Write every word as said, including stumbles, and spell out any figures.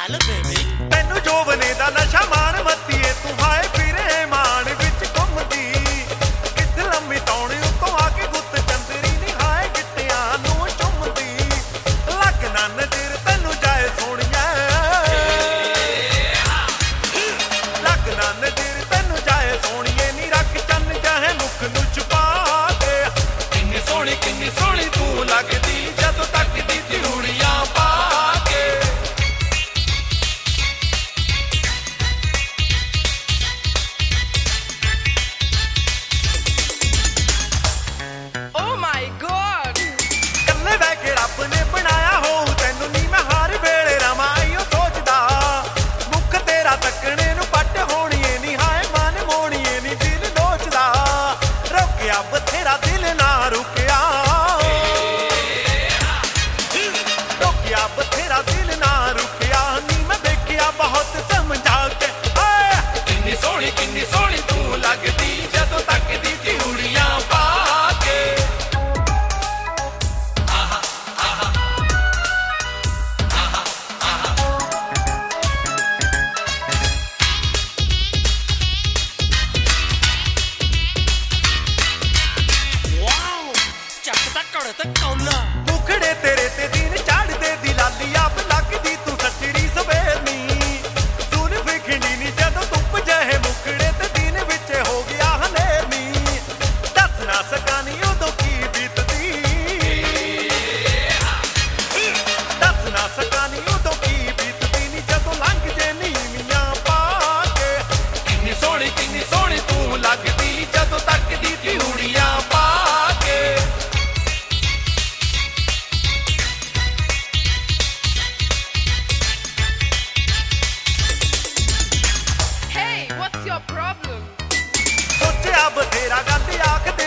ਚੱਲ ਬੇਬੀ ਤੈਨੂੰ ਜੋਵਨੇ ਦਾ ਨਸ਼ਾ ਮਾਣ ਮੱਤੀਏ ਤੂੰ ਹਾਏ ਫਿਰੇ ਮਾਣ ਵਿੱਚ ਘੁੰਮਦੀ ਕਿੱਥੇ ਲੰਮੀ ਤੌਣੀ ਉੱਤੋਂ ਆ ਕੇ ਗੁੱਤ ਚੰਦਰੀ ਨੀ ਹਾਏ ਗਿੱਟਿਆਂ ਨੂੰ ਚੁੰਮਦੀ ਲੱਗ ਨਾ ਨਜ਼ਰ ਤੈਨੂੰ ਜਾਏ ਸੋਹਣੀਆਂ ਲੱਗ ਨਾ ਨਜ਼ਰ ਤੈਨੂੰ ਜਾਏ ਸੋਹਣੀਏ ਨੀ ਰੱਖ ਚੰਨ ਚਾਹੇ ਮੁਖ ਨੂੰ ਛੁਪਾ ਕੇ ਕਿੰਨੀ ਸੋਹਣੀ ਕਿੰਨੀ ਸੋਹਣੀ ਤੂੰ ਲੱਗਦੀ ਜਦੋਂ ਤੱਕਦੀ ਤਿਉੜੀਆਂ ਪਾ ਕੇ Oh my God! ਕੱਲੇ ਬਹਿ ਕੇ ਰੱਬ ਨੇ ਬਣਾਇਆ ਹੋਊ ਤੈਨੂੰ ਨੀ ਮੈਂ ਹਰ ਵੇਲੇ ਰਵਾਂ ਇਉਂ ਸੋਚਦਾ ਮੁੱਖ ਤੇਰਾ ਤੱਕਣੇ ਨੂੰ ਪੱਟ ਹੋਣੀਏ ਨੀ ਹਾਏ ਮਨ ਮੋਣੀਏ ਨੀ ਦਿਲ ਨੋਚਦਾ ਰੁਕਿਆ ਬਥੇਰਾ ਦਿਲ ਨਾ ਰੁਕਿਆ ਰੁਕਿਆ ਬਥੇਰਾ ਦਿਲ ਨਾ ਰੁਕਿਆ ਨੀ ਮੈਂ ਦੇਖਿਆ ਬਹੁਤ ਸਮਝਾ ਕੇ ਹਾਏ ਕਿੰਨੀ ਸੋਹਣੀ ਕਿੰਨੀ ਸੋਹਣੀ ਤੂੰ ਲੱਗਦੀ ਜਦੋਂ ਤੱਕਦੀ ਤਿਉੜੀਆਂ ਪਾ ਕੇ ਵਾਓ ਚੱਕਦਾ ਘੜੇ ਤੇ ਕੌਲਾ ਮੁਖੜੇ ਤੇਰੇ ਤੇ ਦਿਨ ਚੜ੍ਹਦੇ ਦੀ ਲਾਲੀ ਆਪ ਲੱਗਦੀ ਤੂੰ ਸੱਚੜੀ ਸਵੇਰਨੀ ਸੁਣ ਵਿਖਣੀ ਨੀ ਜਦੋਂ ਧੁੱਪ ਜਹੇ ਮੁਖੜੇ ਤੇ ਦਿਨ ਵਿੱਚ ਹੋ ਗਿਆ ਹਨੇਰਨੀ ਦੱਸ ਨਾ ਸਕਾਂ ਨੀ ਉਦੋਂ ਕੀ ਬੀਤਦੀ ਦੱਸ ਨਾ ਸਕਾਂ ਨੀ ਉਦੋਂ ਕੀ ਬੀਤਦੀ ਨੀ ਜਦੋਂ ਲੰਘ ਜੇ ਨੀਵੀਆਂ ਪਾ ਕੇ ਕਿੰਨੀ ਸੋਹਣੀ ਕਿੰਨੀ ਸੋਹਣੀ ਤੂੰ ਲੱਗਦੀ ਜਦੋਂ ਤੱਕਦੀ ਤਿਉੜੀਆਂ ਪਾ ਕੇ Hey, what's your problem? ਸੋਚਿਆ ਬਥੇਰਾ ਗੱਲ ਆਖ